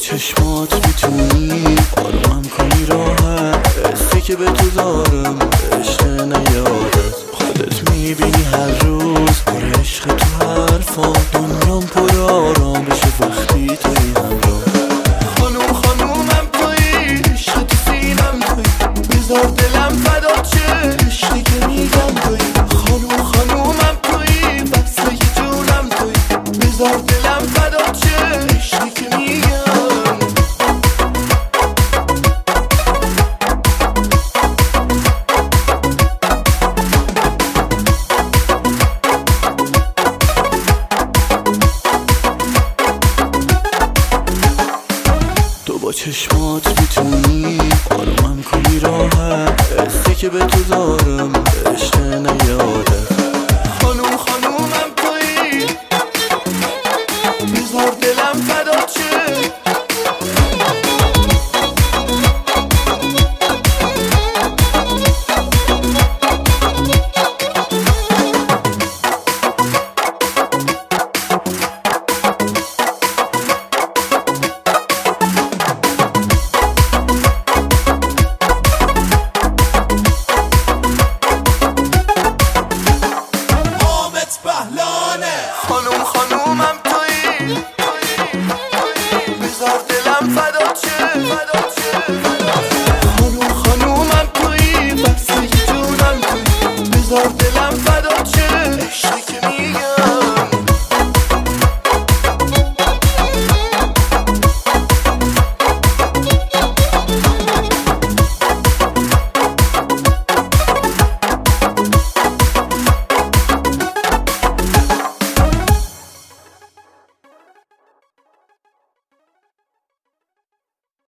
چشمات میتونی آرومم کنی راحت، حسی که به تو دارم عشق نیادت. خودت میبینی هر روز پر عشق تو حرفا، دنیام پر آرام بشه وقتی توی همراه. خانوم خانومم توی، عشق تو سینم توی، بذار دلم فدا چه عشقی که میگم توی. خانوم خانومم توی، بسته جونم توی، بذار دلم فدا چه عشقی که میگم. با چشمات میتونی آرومم کنی راحت، حسی که به تو دارم عشق نیادت. خانوم خانومم